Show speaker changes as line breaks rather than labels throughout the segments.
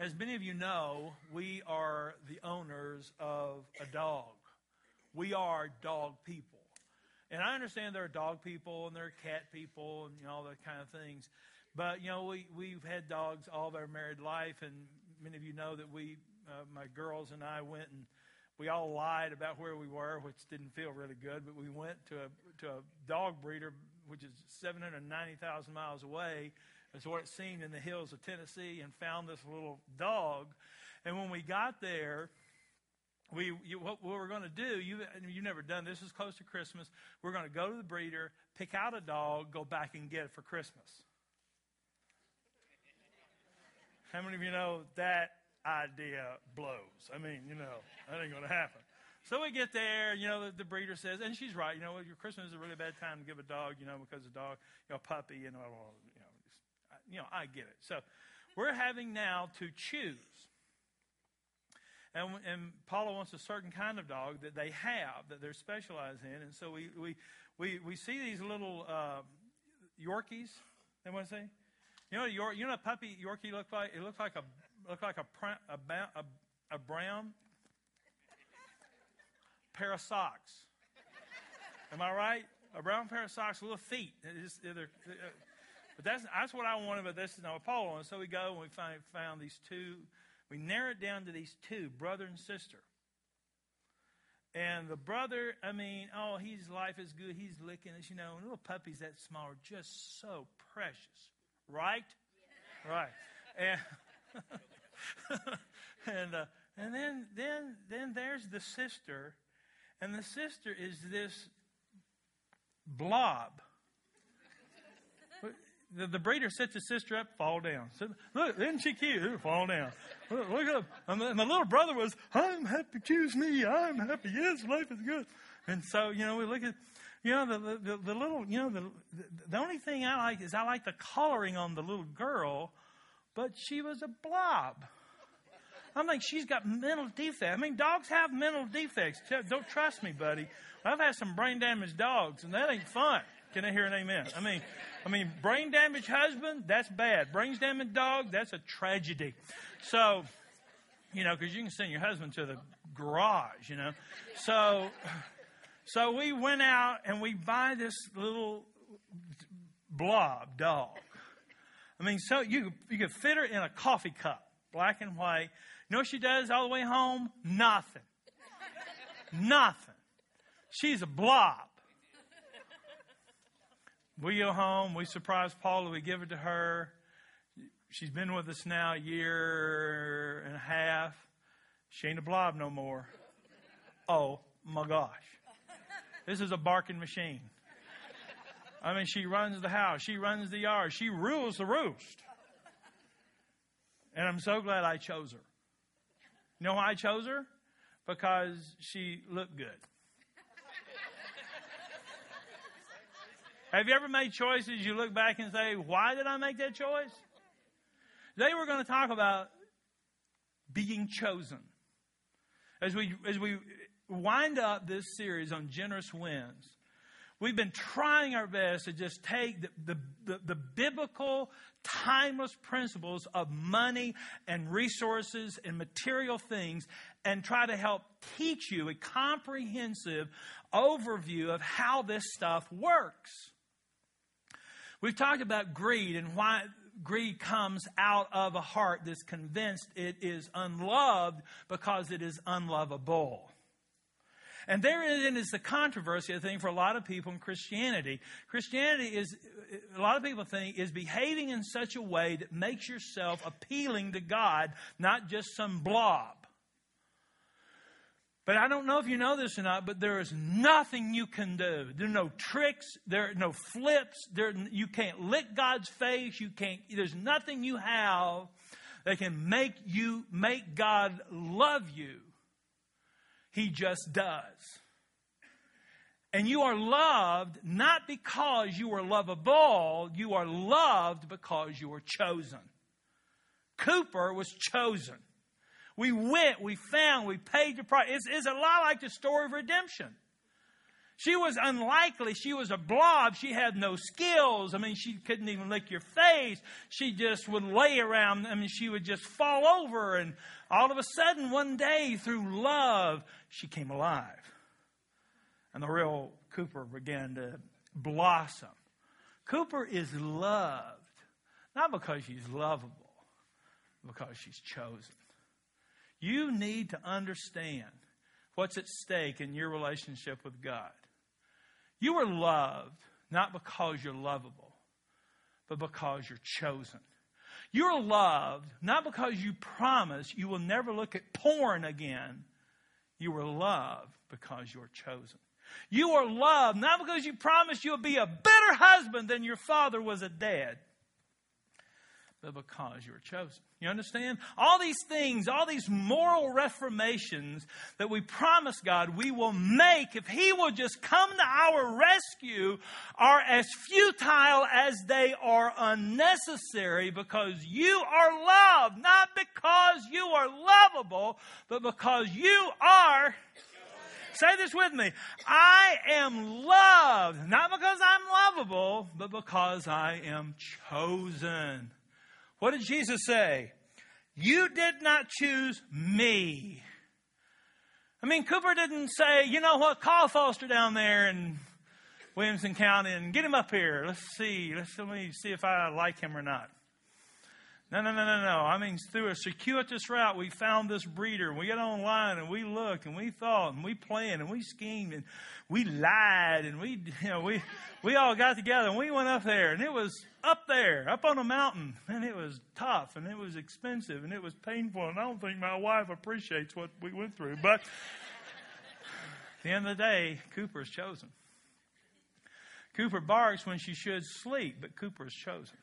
As many of you know, we are the owners of a dog. We are dog people. And I understand there are dog people and there are cat people and all that kind of things. But, we've had dogs all of our married life. And many of you know that my girls and I went and we all lied about where we were, which didn't feel really good. But we went to a dog breeder, which is 790,000 miles away. That's what it seemed, in the hills of Tennessee, and found this little dog. And when we got there, what we're going to do, you've never done this, is close to Christmas. We're going to go to the breeder, pick out a dog, go back and get it for Christmas. How many of you know that idea blows? I mean, that ain't going to happen. So we get there, the breeder says, and she's right, your Christmas is a really bad time to give a dog, because the dog, a puppy, I get it. So we're having now to choose. And Paula wants a certain kind of dog that they have, that they're specialized in. And so we see these little Yorkies. They want to say, what a puppy Yorkie look like? It looks like a brown pair of socks. Am I right? A brown pair of socks, little feet. But that's what I wanted. But this is not what Paula wanted. So we go and we found these two. We narrow it down to these two, brother and sister. And the brother, his life is good. He's licking us, and little puppies that small are just so precious. Right? Yeah. Right. And then there's the sister. And the sister is this blob. The breeder sets his sister up, fall down. So, look, isn't she cute? Fall down. Look up. And the little brother was, I'm happy, choose me. I'm happy. Yes, life is good. And so, we look at, the little, the only thing I like is I like the coloring on the little girl, but she was a blob. I'm like, she's got mental defects. Dogs have mental defects. Don't trust me, buddy. I've had some brain damaged dogs, and that ain't fun. Can I hear an amen? Brain damaged husband, that's bad. Brain damaged dog, that's a tragedy. So, because you can send your husband to the garage, So we went out and we buy this little blob dog. So you could fit her in a coffee cup, black and white. You know what she does all the way home? Nothing. Nothing. She's a blob. We go home. We surprise Paula. We give it to her. She's been with us now a year and a half. She ain't a blob no more. Oh, my gosh. This is a barking machine. She runs the house. She runs the yard. She rules the roost. And I'm so glad I chose her. You know why I chose her? Because she looked good. Have you ever made choices you look back and say, why did I make that choice? Today we're going to talk about being chosen. As we wind up this series on generous winds, we've been trying our best to just take the biblical, timeless principles of money and resources and material things and try to help teach you a comprehensive overview of how this stuff works. We've talked about greed and why greed comes out of a heart that's convinced it is unloved because it is unlovable. And therein is the controversy, I think, for a lot of people in Christianity. Christianity is, a lot of people think, is behaving in such a way that makes yourself appealing to God, not just some blob. But I don't know if you know this or not, but there is nothing you can do. There are no tricks. There are no flips. You can't lick God's face. There's nothing you have that can make God love you. He just does. And you are loved not because you are lovable. You are loved because you were chosen. Cooper was chosen. We went, we found, we paid the price. It's a lot like the story of redemption. She was unlikely. She was a blob. She had no skills. I mean, she couldn't even lick your face. She just would lay around. I mean, she would just fall over. And all of a sudden, one day, through love, she came alive. And the real Cooper began to blossom. Cooper is loved, not because she's lovable, because she's chosen. You need to understand what's at stake in your relationship with God. You are loved not because you're lovable, but because you're chosen. You're loved not because you promise you will never look at porn again. You are loved because you're chosen. You are loved not because you promise you'll be a better husband than your father was a dad, but because you're chosen. You understand? All these things, all these moral reformations that we promise God we will make if He will just come to our rescue are as futile as they are unnecessary, because you are loved, not because you are lovable, but because you are... Say this with me. I am loved, not because I'm lovable, but because I am chosen. What did Jesus say? You did not choose me. I mean, Cooper didn't say, you know what, call Foster down there in Williamson County and get him up here. Let me see if I like him or not. No. I mean, through a circuitous route, we found this breeder. And we got online and we looked and we thought and we planned and we schemed and we lied and we all got together and we went up there, and it was up there, up on a mountain, and it was tough and it was expensive and it was painful, and I don't think my wife appreciates what we went through. But at the end of the day, Cooper's chosen. Cooper barks when she should sleep, but Cooper is chosen.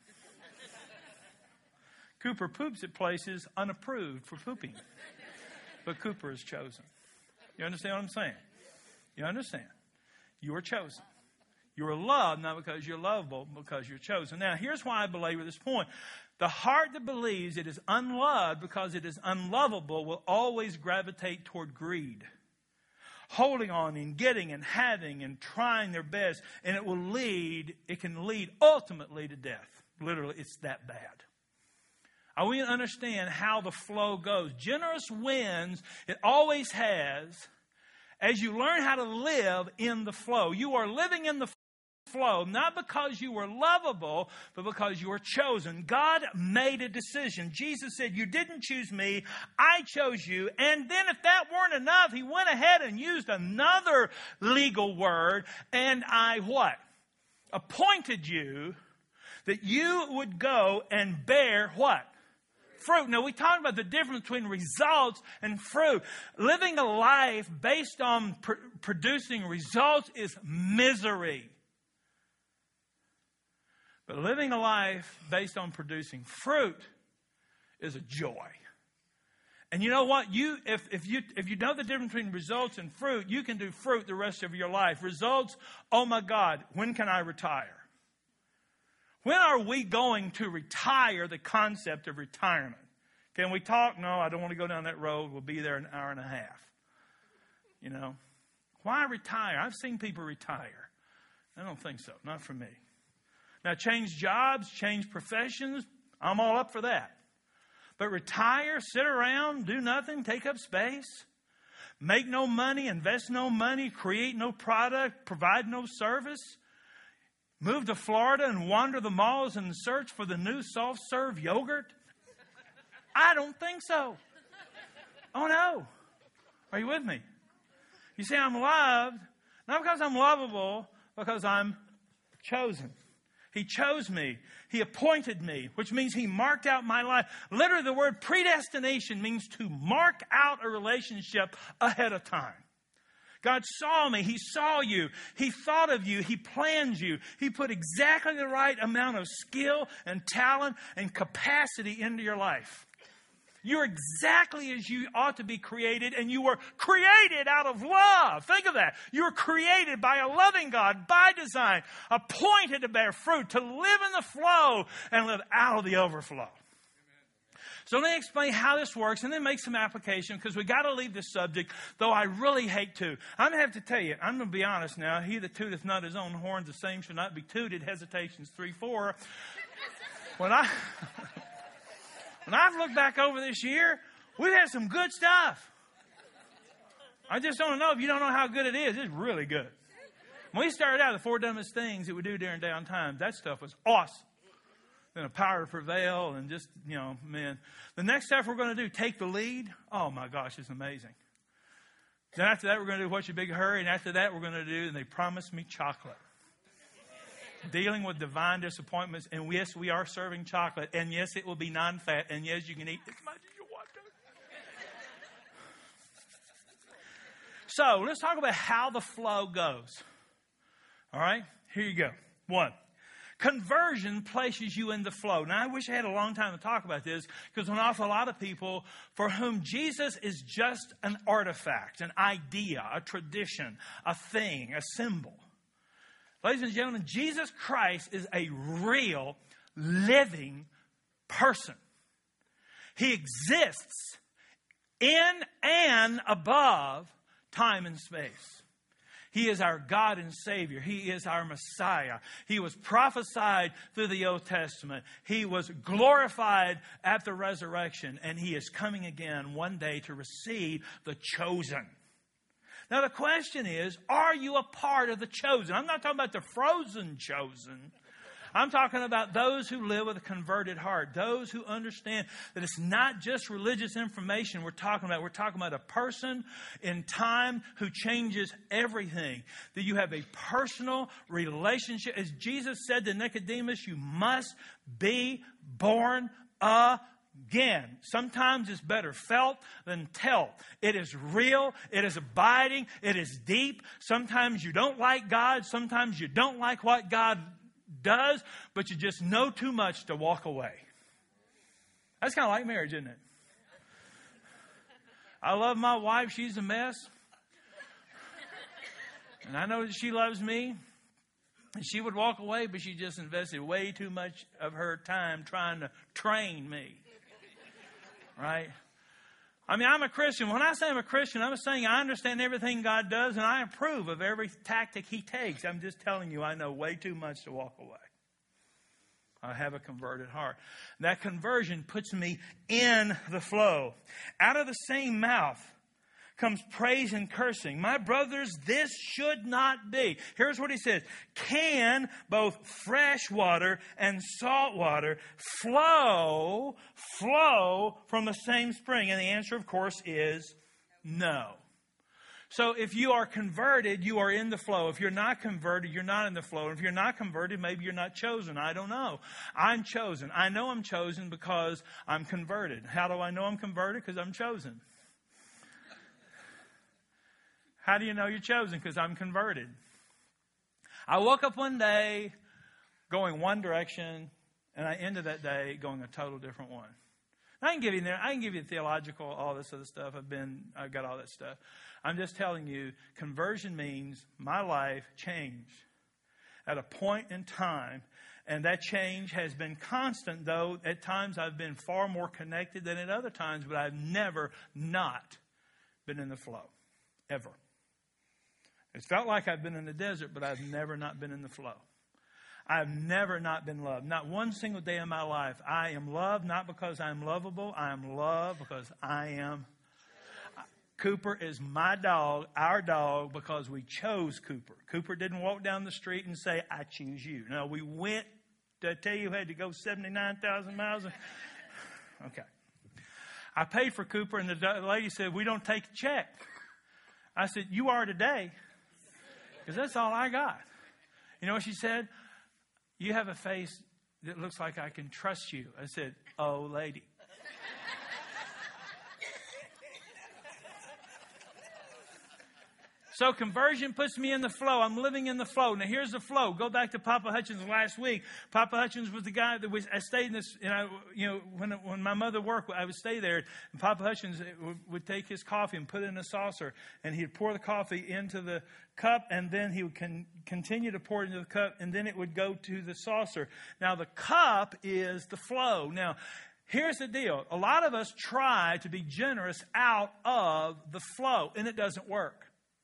Cooper poops at places unapproved for pooping, but Cooper is chosen. You understand what I'm saying? You understand? You are chosen. You are loved not because you're lovable, but because you're chosen. Now, here's why I belabor this point. The heart that believes it is unloved because it is unlovable will always gravitate toward greed, holding on and getting and having and trying their best, and it can lead ultimately to death. Literally, it's that bad. I want you to understand how the flow goes. Generous wins. It always has. As you learn how to live in the flow. You are living in the flow, not because you were lovable, but because you were chosen. God made a decision. Jesus said, you didn't choose me, I chose you. And then if that weren't enough, He went ahead and used another legal word. And I what? Appointed you that you would go and bear what? Fruit. Now, we talked about the difference between results and fruit. Living a life based on producing results is misery. But living a life based on producing fruit is a joy. And you know what? If you know the difference between results and fruit, you can do fruit the rest of your life. Results, oh my God, when can I retire? When are we going to retire the concept of retirement? Can we talk? No, I don't want to go down that road. We'll be there an hour and a half. You know, why retire? I've seen people retire. I don't think so. Not for me. Now, change jobs, change professions. I'm all up for that. But retire, sit around, do nothing, take up space, make no money, invest no money, create no product, provide no service. Move to Florida and wander the malls and search for the new soft-serve yogurt? I don't think so. Oh, no. Are you with me? You see, I'm loved, not because I'm lovable, because I'm chosen. He chose me. He appointed me, which means He marked out my life. Literally, the word predestination means to mark out a relationship ahead of time. God saw me. He saw you. He thought of you. He planned you. He put exactly the right amount of skill and talent and capacity into your life. You're exactly as you ought to be created, and you were created out of love. Think of that. You were created by a loving God, by design, appointed to bear fruit, to live in the flow and live out of the overflow. So let me explain how this works and then make some application, because we got to leave this subject, though I really hate to. I'm going to have to tell you, I'm going to be honest now. He that tooteth not his own horns, the same shall not be tooted. Hesitations 3:4. When I've looked back over this year, we've had some good stuff. I just don't know if you don't know how good it is. It's really good. When we started out, the 4 dumbest things that we do during down times, that stuff was awesome. Then a power to prevail and just, man. The next stuff we're going to do, take the lead. Oh, my gosh, it's amazing. Then after that, we're going to do What's Your Big Hurry? And after that, we're going to do And They Promised Me Chocolate. Dealing with divine disappointments. And yes, we are serving chocolate. And yes, it will be non-fat. And yes, you can eat as much as you want to. So, let's talk about how the flow goes. All right? Here you go. 1. Conversion places you in the flow. Now, I wish I had a long time to talk about this, because there's an awful lot of people for whom Jesus is just an artifact, an idea, a tradition, a thing, a symbol. Ladies and gentlemen, Jesus Christ is a real, living person. He exists in and above time and space. He is our God and Savior. He is our Messiah. He was prophesied through the Old Testament. He was glorified at the resurrection. And He is coming again one day to receive the chosen. Now the question is, are you a part of the chosen? I'm not talking about the frozen chosen. I'm talking about those who live with a converted heart. Those who understand that it's not just religious information we're talking about. We're talking about a person in time who changes everything. That you have a personal relationship. As Jesus said to Nicodemus, you must be born again. Sometimes it's better felt than telt. It is real. It is abiding. It is deep. Sometimes you don't like God. Sometimes you don't like what God does, but you just know too much to walk away. That's kind of like marriage, isn't it? I love my wife. She's a mess. And I know that she loves me. And she would walk away, but she just invested way too much of her time trying to train me. Right? I mean, I'm a Christian. When I say I'm a Christian, I'm saying I understand everything God does, and I approve of every tactic He takes. I'm just telling you, I know way too much to walk away. I have a converted heart. That conversion puts me in the flow. Out of the same mouth comes praise and cursing. My brothers, this should not be. Here's what he says. Can both fresh water and salt water flow from the same spring? And the answer, of course, is no. So if you are converted, you are in the flow. If you're not converted, you're not in the flow. If you're not converted, maybe you're not chosen. I don't know. I'm chosen. I know I'm chosen because I'm converted. How do I know I'm converted? Because I'm chosen. How do you know you're chosen? Because I'm converted. I woke up one day going one direction, and I ended that day going a total different one. I can give you theological, all this other stuff. I've got all that stuff. I'm just telling you, conversion means my life changed at a point in time, and that change has been constant, though at times I've been far more connected than at other times, but I've never not been in the flow, ever. It's felt like I've been in the desert, but I've never not been in the flow. I've never not been loved. Not one single day in my life. I am loved not because I'm lovable. I am loved because I am. Cooper is my dog, our dog, because we chose Cooper. Cooper didn't walk down the street and say, I choose you. No, we went. Did I tell you had to go 79,000 miles? Okay. I paid for Cooper, and the lady said, we don't take a check. I said, you are today. Because that's all I got. You know what she said? You have a face that looks like I can trust you. I said, oh, lady. So conversion puts me in the flow. I'm living in the flow. Now here's the flow. Go back to Papa Hutchins last week. Papa Hutchins was the guy that I stayed in this, when my mother worked, I would stay there. And Papa Hutchins would take his coffee and put it in a saucer. And he'd pour the coffee into the cup, and then he would continue to pour it into the cup, and then it would go to the saucer. Now the cup is the flow. Now, here's the deal. A lot of us try to be generous out of the flow, and it doesn't work.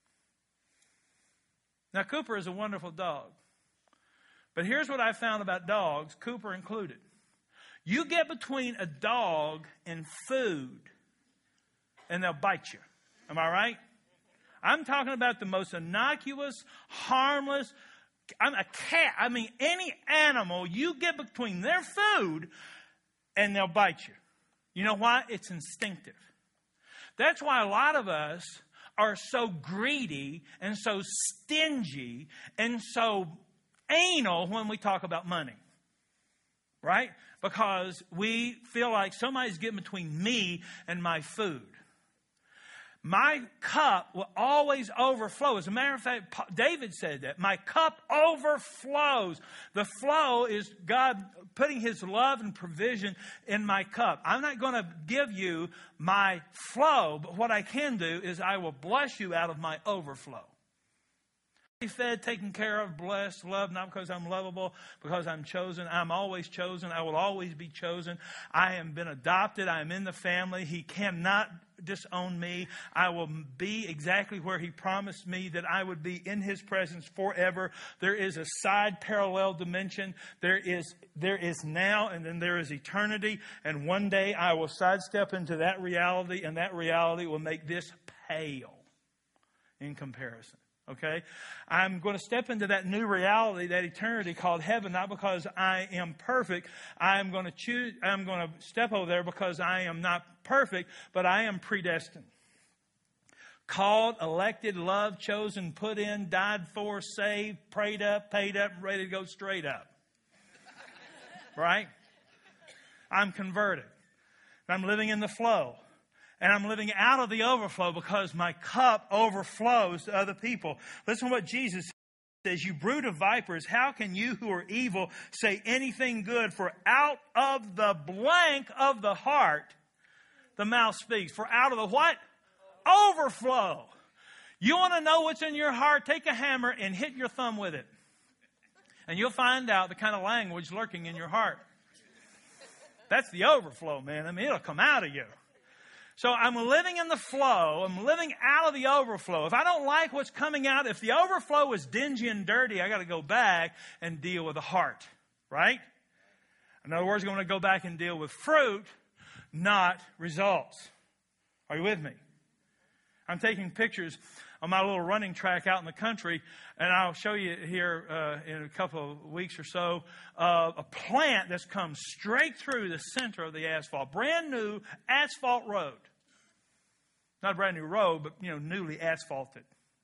Now, Cooper is a wonderful dog. But here's what I found about dogs, Cooper included. You get between a dog and food, and they'll bite you. Am I right? I'm talking about the most innocuous, harmless, a cat. I mean, any animal, you get between their food, and they'll bite you. You know why? It's instinctive. That's why a lot of us are so greedy and so stingy and so anal when we talk about money. Right? Because we feel like somebody's getting between me and my food. My cup will always overflow. As a matter of fact, David said that. My cup overflows. The flow is God putting His love and provision in my cup. I'm not going to give you my flow, but what I can do is I will bless you out of my overflow. Fed, taken care of, blessed, loved, not because I'm lovable, because I'm chosen. I'm always chosen. I will always be chosen. I am been adopted. I am in the family. He cannot disown me. I will be exactly where He promised me that I would be, in His presence forever. There is a side parallel dimension. There is now, and then there is eternity. And one day I will sidestep into that reality, and that reality will make this pale in comparison. Okay? I'm going to step into that new reality, that eternity called heaven, not because I am perfect. I'm going to step over there because I am not perfect, but I am predestined. Called, elected, loved, chosen, put in, died for, saved, prayed up, paid up, ready to go straight up. Right? I'm converted. I'm living in the flow. And I'm living out of the overflow because my cup overflows to other people. Listen to what Jesus says. You brood of vipers, how can you who are evil say anything good? For out of the blank of the heart, the mouth speaks. For out of the what? Overflow. You want to know what's in your heart? Take a hammer and hit your thumb with it. And you'll find out the kind of language lurking in your heart. That's the overflow, man. I mean, it'll come out of you. So I'm living in the flow. I'm living out of the overflow. If I don't like what's coming out, if the overflow is dingy and dirty, I got to go back and deal with the heart, right? In other words, I'm going to go back and deal with fruit, not results. Are you with me? I'm taking pictures on my little running track out in the country, and I'll show you here in a couple of weeks or so a plant that's come straight through the center of the asphalt. Brand new asphalt road. Not a brand new road, but, newly asphalted.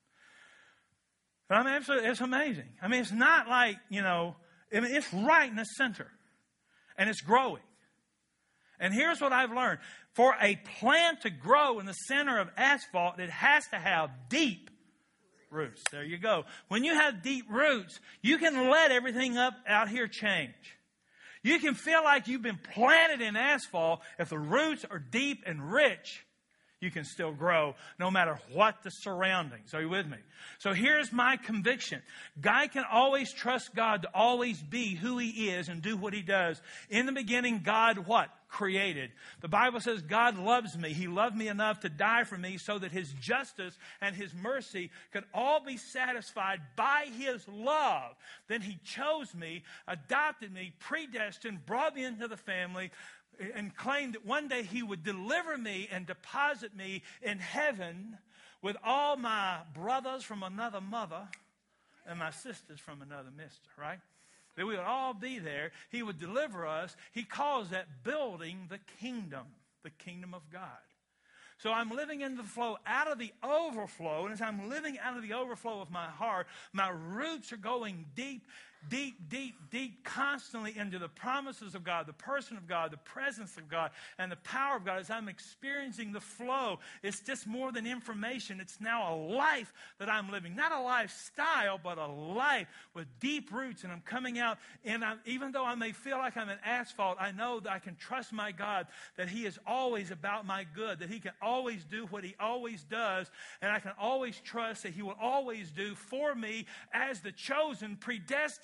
But I mean, it's amazing. I mean, it's not like, it's right in the center. And it's growing. And here's what I've learned. For a plant to grow in the center of asphalt, it has to have deep roots. There you go. When you have deep roots, you can let everything up out here change. You can feel like you've been planted in asphalt. If the roots are deep and rich, you can still grow no matter what the surroundings. Are you with me? So here's my conviction. Guy can always trust God to always be who He is and do what He does. In the beginning, God what? Created. The Bible says God loves me. He loved me enough to die for me so that His justice and His mercy could all be satisfied by His love. Then He chose me, adopted me, predestined, brought me into the family, and claimed that one day He would deliver me and deposit me in heaven with all my brothers from another mother and my sisters from another mister, right? That we would all be there. He would deliver us. He calls that building the kingdom of God. So I'm living in the flow, out of the overflow. And as I'm living out of the overflow of my heart, my roots are going deep, deep, deep, deep, constantly into the promises of God, the person of God, the presence of God, and the power of God. As I'm experiencing the flow, it's just more than information. It's now a life that I'm living. Not a lifestyle, but a life with deep roots. And I'm coming out, and even though I may feel like I'm in asphalt, I know that I can trust my God, that He is always about my good, that He can always do what He always does, and I can always trust that He will always do for me as the chosen, predestined,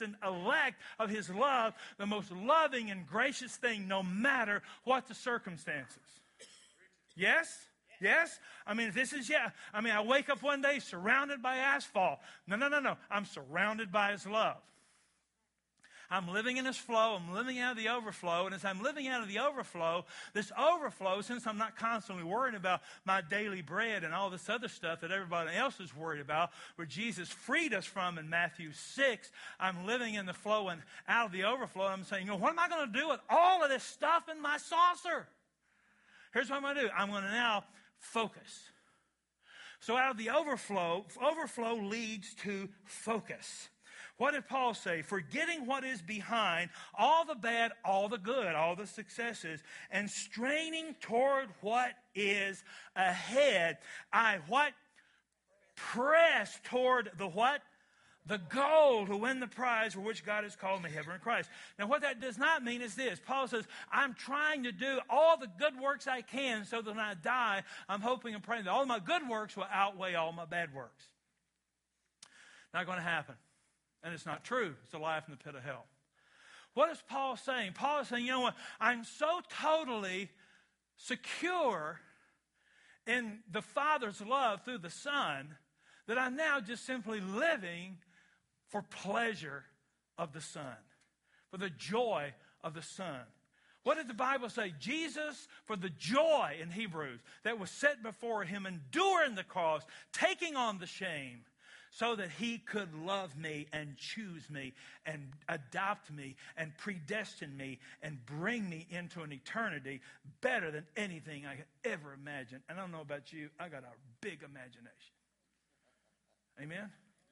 chosen elect of his love, the most loving and gracious thing, no matter what the circumstances. Yes? Yes? I mean, this is, I wake up one day surrounded by asphalt. No. I'm surrounded by his love. I'm living in his flow. I'm living out of the overflow. And as I'm living out of the overflow, this overflow, since I'm not constantly worrying about my daily bread and all this other stuff that everybody else is worried about, where Jesus freed us from in Matthew 6, I'm living in the flow and out of the overflow. I'm saying, what am I going to do with all of this stuff in my saucer? Here's what I'm going to do. I'm going to now focus. So out of the overflow leads to focus. What did Paul say? Forgetting what is behind, all the bad, all the good, all the successes, and straining toward what is ahead. I what? Press toward the what? The goal to win the prize for which God has called me heaven in Christ. Now, what that does not mean is this. Paul says, I'm trying to do all the good works I can so that when I die, I'm hoping and praying that all my good works will outweigh all my bad works. Not going to happen. And it's not true. It's a lie from the pit of hell. What is Paul saying? Paul is saying, you know what? I'm so totally secure in the Father's love through the Son that I'm now just simply living for pleasure of the Son, for the joy of the Son. What did the Bible say? Jesus, for the joy in Hebrews that was set before him, enduring the cross, taking on the shame, so that he could love me and choose me and adopt me and predestine me and bring me into an eternity better than anything I could ever imagine. And I don't know about you, I got a big imagination. Amen?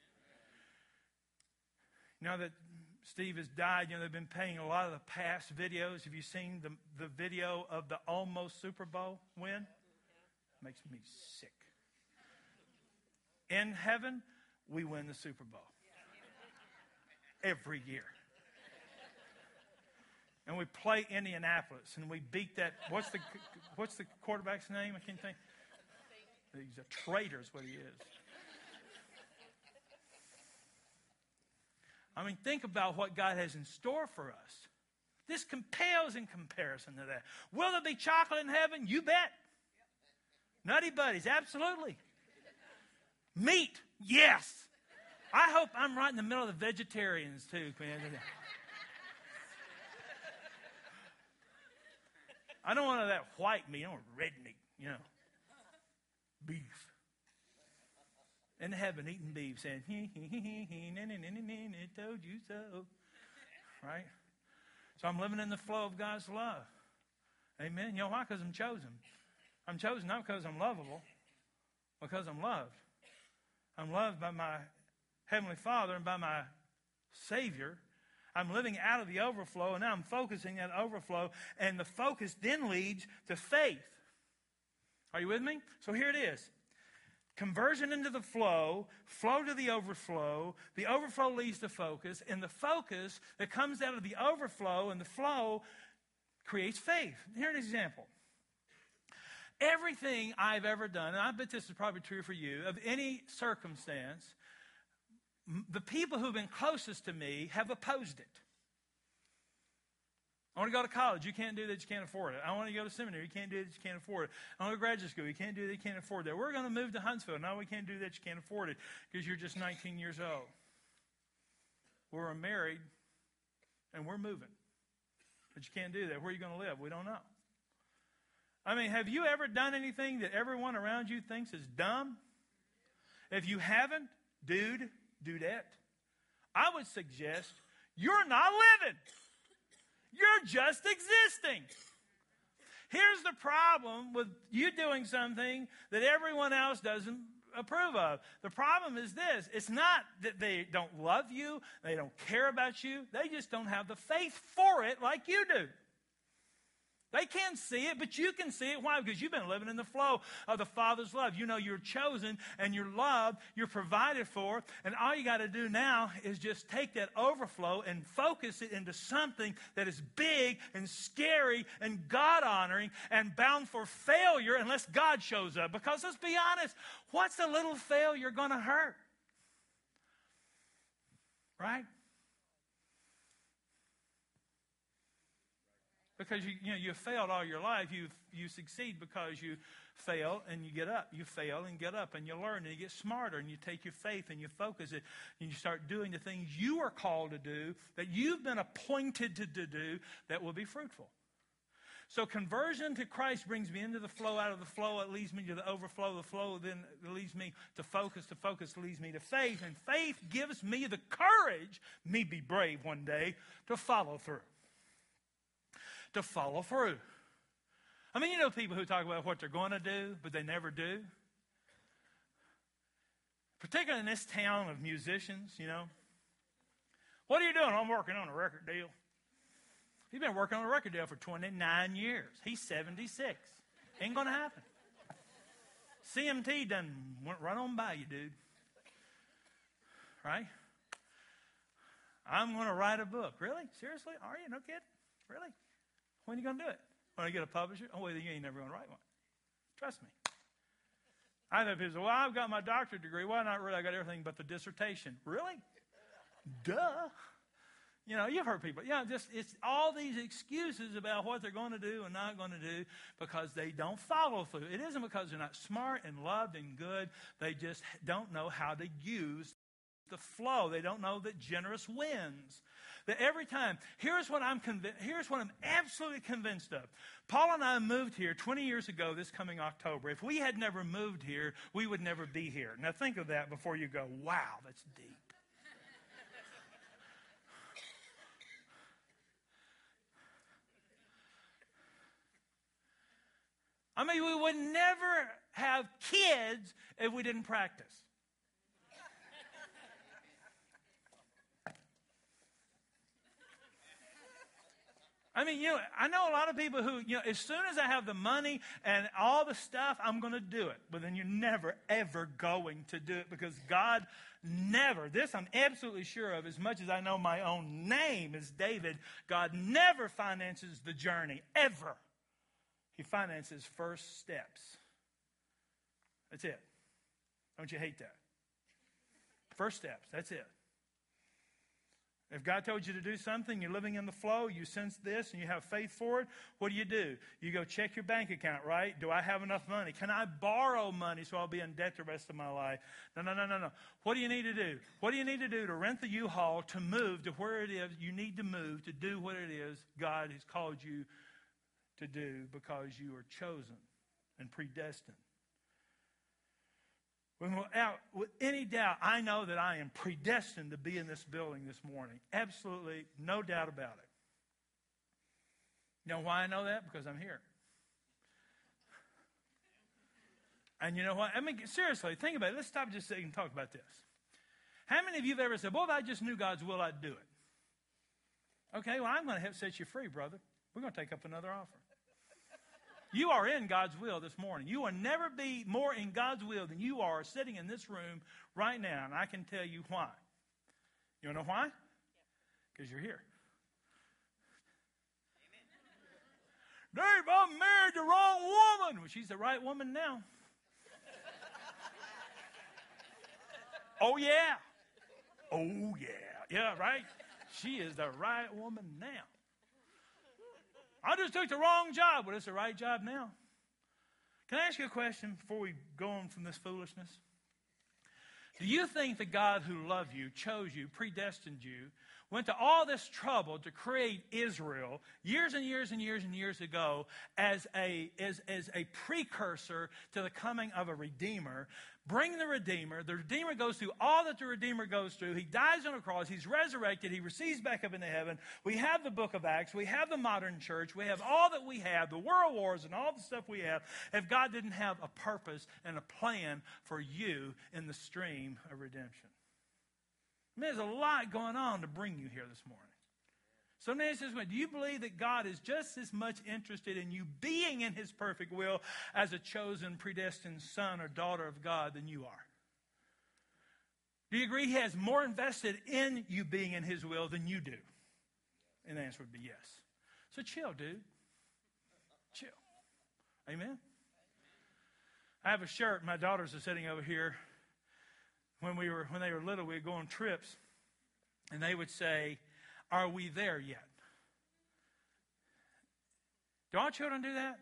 Now that Steve has died, they've been playing a lot of the past videos. Have you seen the video of the almost Super Bowl win? Makes me sick. In heaven, we win the Super Bowl. Every year. And we play Indianapolis, and we beat that. What's the quarterback's name? I can't think. He's a traitor is what he is. I mean, think about what God has in store for us. This pales in comparison to that. Will there be chocolate in heaven? You bet. Nutty Buddies, absolutely. Meat, yes. I hope I'm right in the middle of the vegetarians too, man. I don't want that white meat. I want red meat, Beef. In heaven, eating beef, saying, it told you so. Right? So I'm living in the flow of God's love. Amen. You know why? Because I'm chosen. I'm chosen not because I'm lovable, because I'm loved. I'm loved by my Heavenly Father and by my Savior. I'm living out of the overflow, and now I'm focusing that overflow, and the focus then leads to faith. Are you with me? So here it is. Conversion into the flow to the overflow leads to focus, and the focus that comes out of the overflow and the flow creates faith. Here's an example. Everything I've ever done, and I bet this is probably true for you, of any circumstance, the people who've been closest to me have opposed it. I want to go to college. You can't do that. You can't afford it. I want to go to seminary. You can't do that. You can't afford it. I want to go to graduate school. You can't do that. You can't afford that. We're going to move to Huntsville. No, we can't do that. You can't afford it because you're just 19 years old. We're married and we're moving. But you can't do that. Where are you going to live? We don't know. I mean, have you ever done anything that everyone around you thinks is dumb? If you haven't, dudette, I would suggest you're not living. You're just existing. Here's the problem with you doing something that everyone else doesn't approve of. The problem is this. It's not that they don't love you, they don't care about you. They just don't have the faith for it like you do. They can't see it, but you can see it. Why? Because you've been living in the flow of the Father's love. You know you're chosen and you're loved, you're provided for, and all you got to do now is just take that overflow and focus it into something that is big and scary and God-honoring and bound for failure unless God shows up. Because let's be honest, what's a little failure going to hurt? Right? Because you failed all your life. You succeed because you fail and you get up. You fail and get up and you learn and you get smarter and you take your faith and you focus it and you start doing the things you are called to do, that you've been appointed to do, that will be fruitful. So conversion to Christ brings me into the flow. Out of the flow, it leads me to the overflow. The flow then leads me to focus. The focus leads me to faith. And faith gives me the courage, me be brave one day, to follow through. To follow through. I mean, people who talk about what they're going to do, but they never do. Particularly in this town of musicians, What are you doing? I'm working on a record deal. He's been working on a record deal for 29 years. He's 76. Ain't going to happen. CMT done went right on by you, dude. Right? I'm going to write a book. Really? Seriously? Are you? No kidding? Really? When are you going to do it? When I get a publisher? Oh, well, you ain't never going to write one. Trust me. I know people say, well, I've got my doctorate degree. Why not really? I got everything but the dissertation. Really? Duh. You've heard people. It's all these excuses about what they're going to do and not going to do because they don't follow through. It isn't because they're not smart and loved and good. They just don't know how to use the flow. They don't know that generous wins. That every time, here's what I'm absolutely convinced of. Paul and I moved here 20 years ago this coming October. If we had never moved here, we would never be here. Now think of that before you go, wow, that's deep. I mean, we would never have kids if we didn't practice. I mean, I know a lot of people who, as soon as I have the money and all the stuff, I'm going to do it. But then you're never, ever going to do it because God never, this I'm absolutely sure of, as much as I know my own name is David, God never finances the journey, ever. He finances first steps. That's it. Don't you hate that? First steps, that's it. If God told you to do something, you're living in the flow, you sense this, and you have faith for it, what do? You go check your bank account, right? Do I have enough money? Can I borrow money so I'll be in debt the rest of my life? No. What do you need to do? What do you need to do to rent the U-Haul to move to where it is you need to move to do what it is God has called you to do because you are chosen and predestined? When we're out, with any doubt, I know that I am predestined to be in this building this morning. Absolutely no doubt about it. You know why I know that? Because I'm here. And you know what? I mean, seriously, think about it. Let's stop just a second and talk about this. How many of you have ever said, well, if I just knew God's will, I'd do it? Okay, well, I'm going to help set you free, brother. We're going to take up another offer. You are in God's will this morning. You will never be more in God's will than you are sitting in this room right now. And I can tell you why. You want to know why? Because you're here. Dave, I married the wrong woman. Well, she's the right woman now. Oh, yeah. Oh, yeah. Yeah, right? She is the right woman now. I just took the wrong job. Well, it's the right job now. Can I ask you a question before we go on from this foolishness? Do you think the God who loved you, chose you, predestined you, went to all this trouble to create Israel years and years and years and years ago as a precursor to the coming of a Redeemer? Bring the Redeemer. The Redeemer goes through all that the Redeemer goes through. He dies on a cross. He's resurrected. He receives back up into heaven. We have the book of Acts. We have the modern church. We have all that we have, the world wars and all the stuff we have, if God didn't have a purpose and a plan for you in the stream of redemption. I mean, there's a lot going on to bring you here this morning. So let me ask you this way. Do you believe that God is just as much interested in you being in his perfect will as a chosen, predestined son or daughter of God than you are? Do you agree he has more invested in you being in his will than you do? And the answer would be yes. So chill, dude. Chill. Amen? I have a shirt. My daughters are sitting over here. When they were little, we'd go on trips, and they would say, "Are we there yet?" Do our children do that?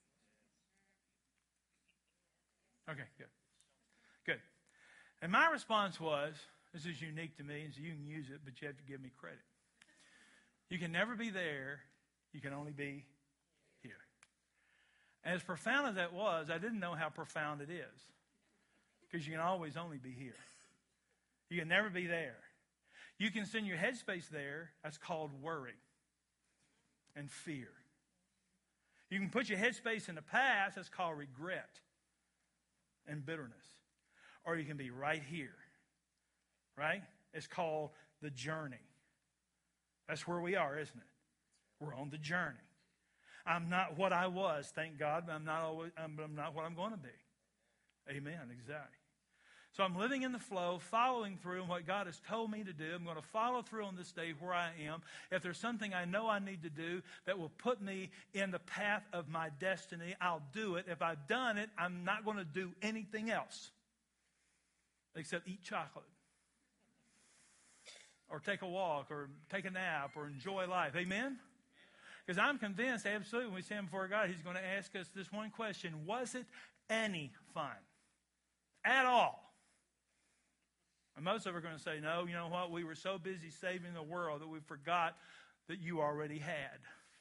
Okay, good. Good. And my response was, this is unique to me, and so you can use it, but you have to give me credit. You can never be there. You can only be here. And as profound as that was, I didn't know how profound it is. Because you can always only be here. You can never be there. You can send your headspace there. That's called worry and fear. You can put your headspace in the past. That's called regret and bitterness. Or you can be right here. Right? It's called the journey. That's where we are, isn't it? We're on the journey. I'm not what I was, thank God. I'm not what I'm going to be. Amen. Exactly. So I'm living in the flow, following through on what God has told me to do. I'm going to follow through on this day where I am. If there's something I know I need to do that will put me in the path of my destiny, I'll do it. If I've done it, I'm not going to do anything else except eat chocolate or take a walk or take a nap or enjoy life. Amen? Because I'm convinced, absolutely, when we stand before God, He's going to ask us this one question. Was it any fun? At all? And most of us are going to say, no, you know what? We were so busy saving the world that we forgot that you already had.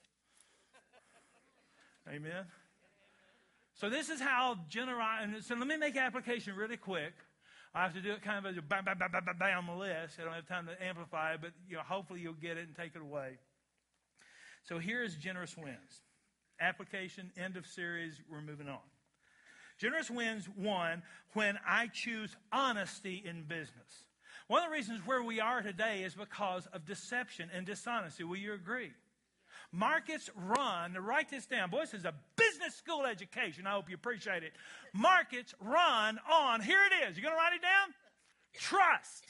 Amen? So this is how generosity, so let me make application really quick. I have to do it kind of as a bam, bam, bam, bam, bam, bam on the list. I don't have time to amplify it, but hopefully you'll get it and take it away. So here is Generous Wins. Application, end of series, we're moving on. Generous Wins, one, when I choose honesty in business. One of the reasons where we are today is because of deception and dishonesty. Will you agree? Markets run, write this down. Boy, this is a business school education. I hope you appreciate it. Markets run on, here it is. You going to write it down? Trust.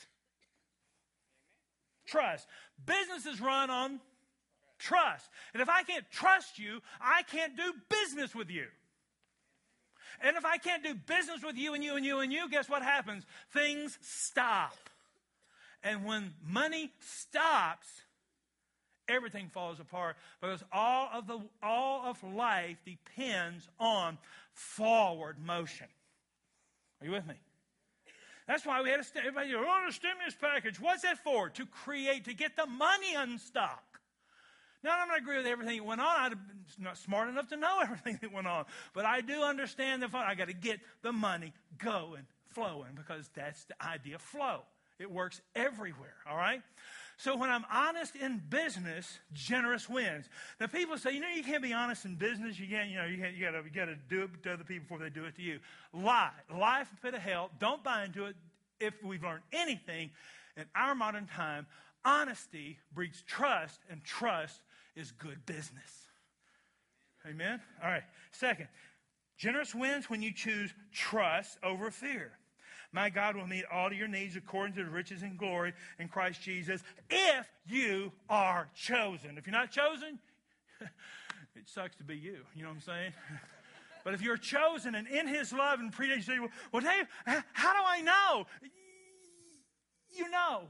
Trust. Businesses run on trust. And if I can't trust you, I can't do business with you. And if I can't do business with you and you and you and you, guess what happens? Things stop. And when money stops, everything falls apart because all of life depends on forward motion. Are you with me? That's why we had everybody, a stimulus package. What's that for? To get the money unstuck. Now, I'm not agree with everything that went on. I'm not smart enough to know everything that went on. But I do understand I got to get the money going, flowing, because that's the idea of flow. It works everywhere, all right? So when I'm honest in business, generous wins. Now, people say, you can't be honest in business. You got to do it to other people before they do it to you. Lie. Lie from the pit of hell. Don't buy into it. If we've learned anything in our modern time, honesty breeds trust, and trust is good business. Amen? All right. Second, generous wins when you choose trust over fear. My God will meet all of your needs according to the riches and glory in Christ Jesus if you are chosen. If you're not chosen, it sucks to be you. You know what I'm saying? But if you're chosen and in His love and predestined, you say, well, Dave, how do I know? You know.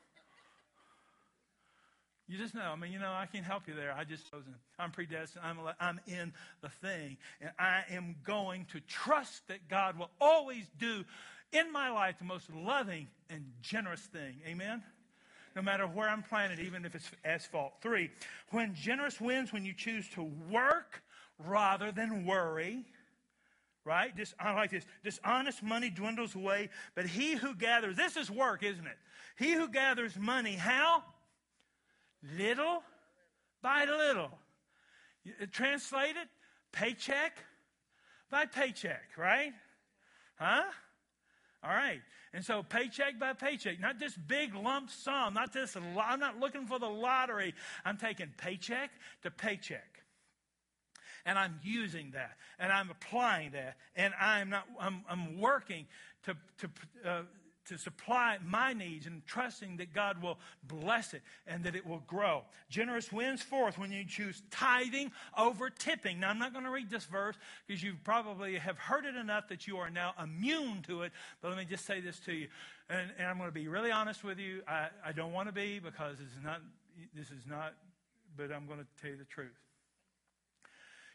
You just know. I can't help you there. I just chosen. I'm predestined. I'm in the thing. And I am going to trust that God will always do in my life the most loving and generous thing. Amen? No matter where I'm planted, even if it's asphalt. 3, when generous wins, when you choose to work rather than worry. Right? I like this. Dishonest money dwindles away, but he who gathers, this is work, isn't it? He who gathers money, how? Little by little. Translate it, paycheck by paycheck, right? Huh? All right. And so paycheck by paycheck, not this big lump sum, I'm not looking for the lottery. I'm taking paycheck to paycheck. And I'm using that, and I'm applying that, and I'm working to supply my needs and trusting that God will bless it and that it will grow. Generous wins. 4th, when you choose tithing over tipping. Now, I'm not going to read this verse because you probably have heard it enough that you are now immune to it. But let me just say this to you. And I'm going to be really honest with you. I don't want to be because this is not, but I'm going to tell you the truth.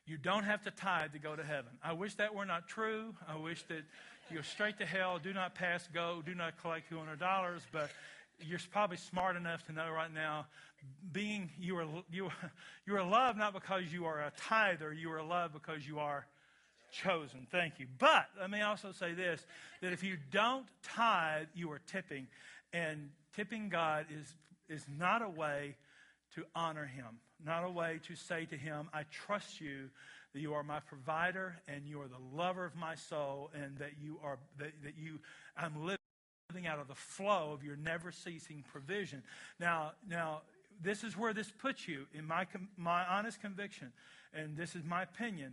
You don't have to tithe to go to heaven. I wish that were not true. I wish that you go straight to hell, do not pass go, do not collect $200. But you're probably smart enough to know right now, you are loved not because you are a tither, you are loved because you are chosen. Thank you. But let me also say this, that if you don't tithe, you are tipping. And tipping God is not a way to honor him, not a way to say to him, I trust you, that you are my provider and you are the lover of my soul, and that I'm living out of the flow of your never ceasing provision. Now, this is where this puts you in my honest conviction, and this is my opinion.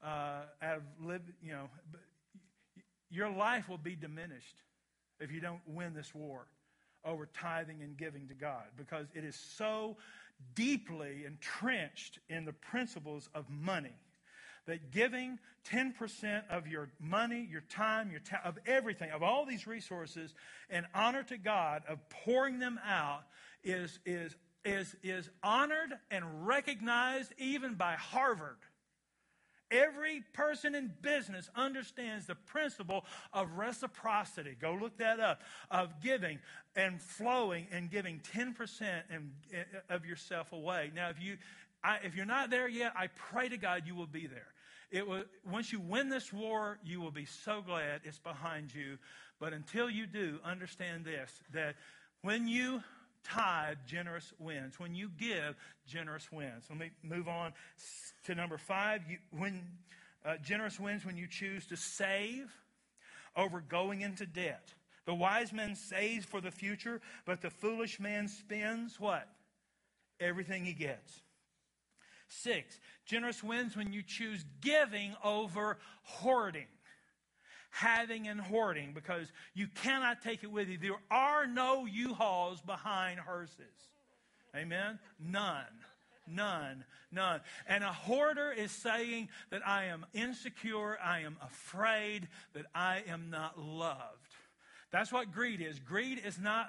Your life will be diminished if you don't win this war over tithing and giving to God, because it is so deeply entrenched in the principles of money that giving 10% of your money, your time, of everything, of all these resources, in honor to God, of pouring them out, is honored and recognized even by Harvard. Every person in business understands the principle of reciprocity. Go look that up. Of giving and flowing and giving 10% of yourself away. Now, if you're not there yet, I pray to God you will be there. Once you win this war, you will be so glad it's behind you. But until you do, understand this, that when you tithe, generous wins. When you give, generous wins. Let me move on to number 5. Generous wins when you choose to save over going into debt. The wise man saves for the future, but the foolish man spends what? Everything he gets. 6, generous wins when you choose giving over hoarding. Having and hoarding, because you cannot take it with you. There are no U-Hauls behind hearses. Amen? None. And a hoarder is saying that I am insecure, I am afraid, that I am not loved. That's what greed is. Greed is not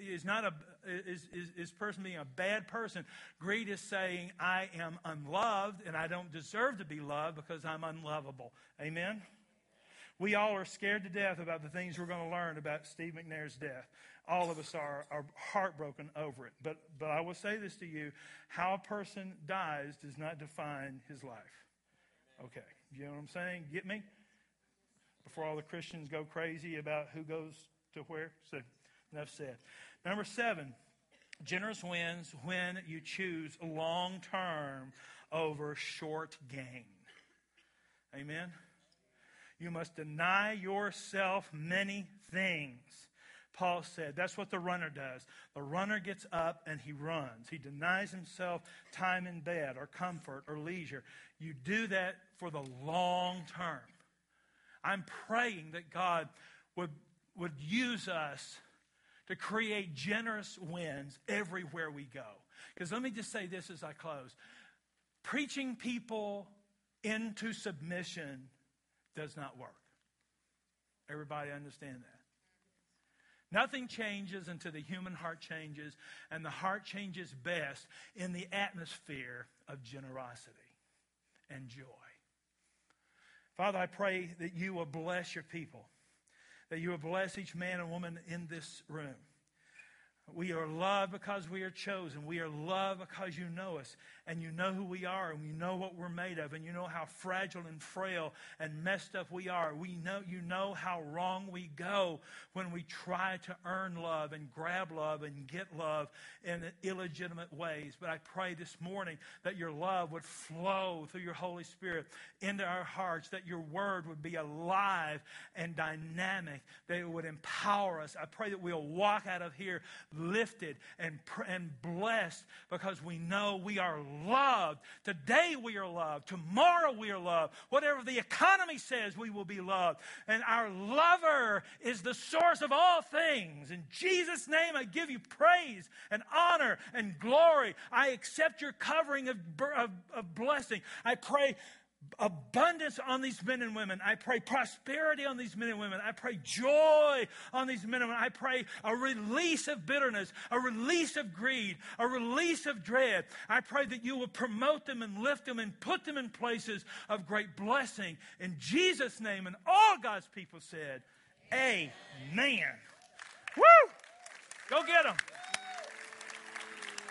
a person being a bad person. Greed is saying I am unloved and I don't deserve to be loved because I'm unlovable. Amen? We all are scared to death about the things we're going to learn about Steve McNair's death. All of us are heartbroken over it. But I will say this to you, how a person dies does not define his life. Okay, you know what I'm saying? Get me? Before all the Christians go crazy about who goes to where. So, enough said. Number 7, generous wins when you choose long-term over short gain. Amen? You must deny yourself many things. Paul said that's what the runner does. The runner gets up and he runs. He denies himself time in bed or comfort or leisure. You do that for the long term. I'm praying that God would use us to create generous wins everywhere we go. Because let me just say this as I close. Preaching people into submission does not work. Everybody understand that? Nothing changes until the human heart changes, and the heart changes best in the atmosphere of generosity and joy. Father, I pray that you will bless your people, that you will bless each man and woman in this room. We are loved because we are chosen. We are loved because you know us, and you know who we are, and you know what we're made of, and you know how fragile and frail and messed up we are. You know how wrong we go when we try to earn love and grab love and get love in illegitimate ways. But I pray this morning that your love would flow through your Holy Spirit into our hearts, that your word would be alive and dynamic, that it would empower us. I pray that we'll walk out of here lifted and blessed because we know we are loved. Today we are loved. Tomorrow we are loved. Whatever the economy says, we will be loved. And our lover is the source of all things. In Jesus' name, I give you praise and honor and glory. I accept your covering of blessing. I pray abundance on these men and women. I pray prosperity on these men and women. I pray joy on these men and women. I pray a release of bitterness, a release of greed, a release of dread. I pray that you will promote them and lift them and put them in places of great blessing. In Jesus' name, and all God's people said, amen. Woo! Go get them.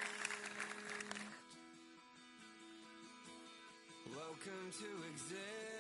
Welcome to exist.